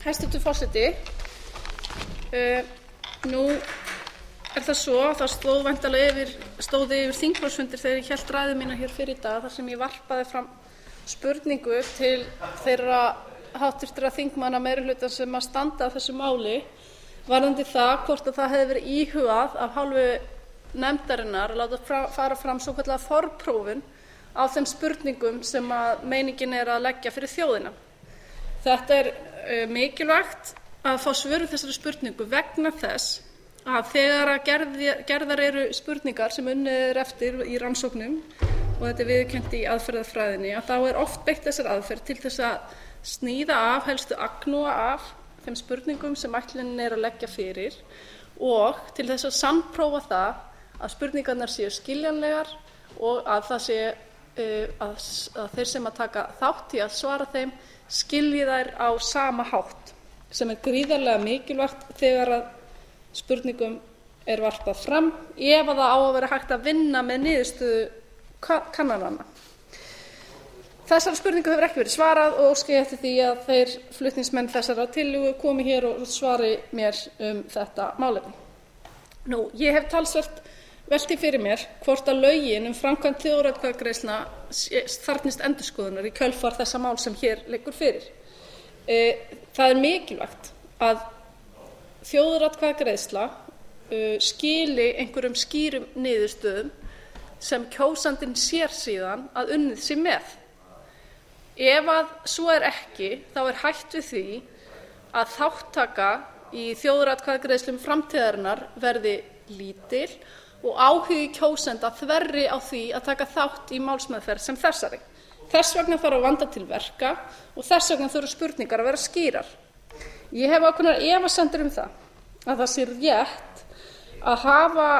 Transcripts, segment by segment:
Hæstvirtur forseti, nú það svo að það stóð yfir þingflokksfundir þegar ég hélt ræðu mína hér fyrr í dag þar sem ég varpaði fram spurningu til þeirra háttvirtra þingmanna meirihlutans sem að standa að þessu máli varðandi það hvort að það hefði verið íhugað af hálfu nefndarinnar að láta fara fram svokallaða forprófun á þeim spurningum sem að meiningin er að leggja fyrir þjóðina. Þetta mikilvægt að fá svör við þessari spurningu vegna þess að þegar gerðar eru spurningar sem unnið eftir í rannsóknum og þetta viðurkennt í aðferðafræðinni að þá oft beitt þessari aðferð til þess að sníða af helstu agnúa af þeim spurningum sem ætlunin að leggja fyrir og til þess að sannprófa það að spurningarnar séu skiljanlegar og að það sé að þeir sem að taka þátt í að svara þeim skilji þær á sama hátt sem gríðarlega mikilvægt þegar að spurningum varpað fram ef að það á að vera hægt að vinna með niðurstöðu kannananna. Þessari spurningu hefur ekki verið svarað og óska ég eftir því að þeir flutningsmenn þessarar tillögu komi hér og svari mér þetta málefni. Ég hef talsvert velt því fyrir mér hvort að lögin framkvæmd þjóðaratkvæðagreiðslna þarfnist endurskoðunar í kjölfar þessa máls sem hér liggur fyrir. Það mikilvægt að þjóðaratkvæðagreiðsla skili einhverjum skýrum niðurstöðum sem kjósandinn sér síðan að unnið sé með. Ef að svo ekki, þá hætt við því að þátttaka í þjóðaratkvæðagreiðslum framtíðarinnar verði lítil og áhugi kjósenda þverri á því að taka þátt í málsmeðferð sem þessari. Þess vegna þarf að vanda til verka og þess vegna þurfa spurningar að vera skýrar. Ég hef ákveðnar efasemdir það að það sé rétt að hafa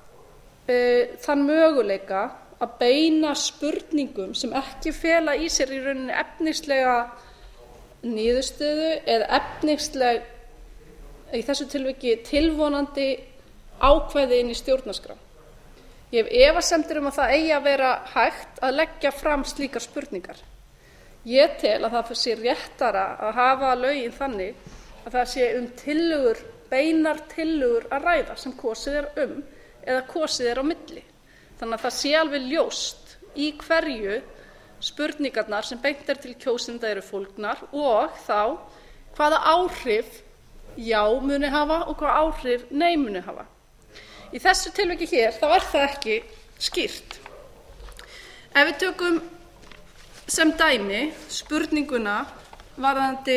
þann möguleika að beina spurningum sem ekki fela í sér í rauninni efnislega niðurstöðu eða efnisleg, í þessu tilviki tilvonandi ákvæði inn í stjórnarskrá. Ég hef efasemdir að það eigi að vera hægt að leggja fram slíkar spurningar. Ég tel að það sé réttara að hafa lögin þannig að það sé tillögur, beinar tillögur að ræða sem kosið eða kosið á milli. Þannig að það sé alveg ljóst í hverju spurningarnar sem beint til kjósenda eru fólgnar og þá hvaða áhrif já muni hafa og hvaða áhrif nei muni hafa. Í þessu tilviki hér þá það ekki skýrt. Ef við tökum sem dæmi spurninguna varðandi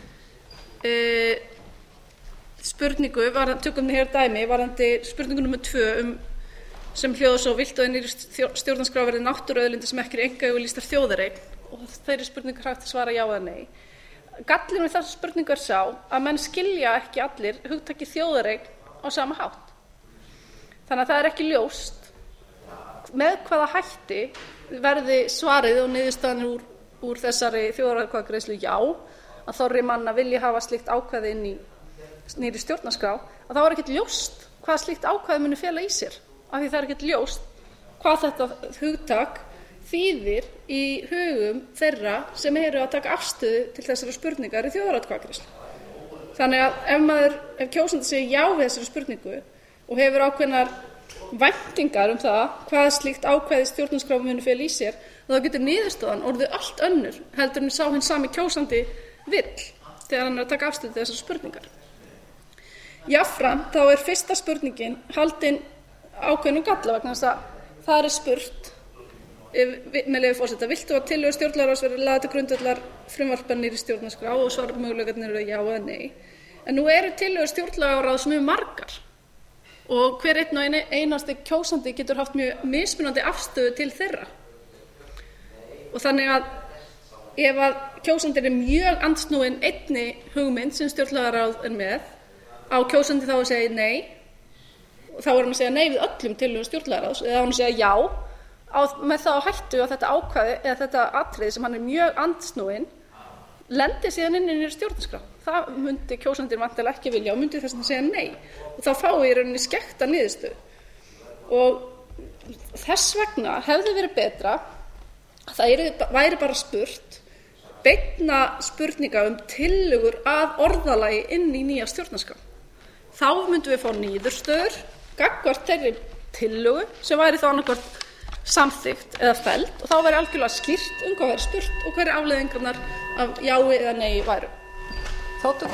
tökum hér dæmi varðandi spurningu númer 2 sem hljóðar svo vilt að nýrri stjórnarskrá verði náttúruauðlindir sem ekki einkaeigu lýstar þjóðareign og þeirri spurningu hægt að svara já eða nei. Gallinn við þessa spurningu sá að menn skilja ekki allir hugtakið þjóðareign á sama hátt. Þannig að það ekki ljóst með hvaða hætti verði svarið og niðurstaðan úr þessari þjóðaratkvæðagreiðslu já, að þorri manna vilji hafa slíkt ákvæði inn í nýrri stjórnarskrá, að það ekkert ljóst hvað slíkt ákvæði muni fela í sér, af því það ekkert ljóst hvað þetta hugtak þýðir í hugum þeirra sem eru að taka afstöðu til þessara spurningar í þjóðaratkvæðagreiðslu. Þannig að ef kjósandi segir já við þessari spurningu og hefur ákveðnar væntingar það hvað slíkt ákvæði stjórnarskrá muni fela í sér, þá getur niðurstaðan orðið allt önnur heldur en sá hinn sami kjósandi vill þegar hann að taka afstöðu til þessar spurningar. Jafnframt þá fyrsta spurningin haldin ákveðnum galla vegna þess að það spurt með leyfi forseta, viltu að tillögur stjórnlagaráðs verði lagðar til grundvallar frumvarpi nýrri stjórnarskrá og svarmöguleikarnir eru já eða nei. En nú eru tillögur stjórnlagaráðs mjög margar og hver einn og einasti kjósandi getur haft mjög mismunandi afstöðu til þeirra. Og þannig að ef að kjósandi mjög andsnúinn einni hugmynd sem stjórnlagaráð með, á kjósandi þá að segja nei, og þá hann að segja nei við öllum tillögum stjórnlagaráðs, eða hann að segja já, með það á hættu að þetta ákvæði eða þetta atriði sem hann mjög andsnúinn lendi síðan inn í stjórnarskrá. Það myndi kjósandinn væntanlega ekki vilja og myndi þess að segja nei. Og þá fái í rauninni skekkta niðurstöðu. Og þess vegna hefði verið betra að það væri bara spurt beinna spurninga tillögur að orðalagi inn í nýja stjórnarskrá. Þá myndum við fá niðurstöður gagnvart þeirri tillögu sem væri þá annaðhvort samþykkt eða felld og þá væri algjörlega skýrt hvað væri spurt og hverjar afleiðingarnar af jái eða nei væru. Þó tók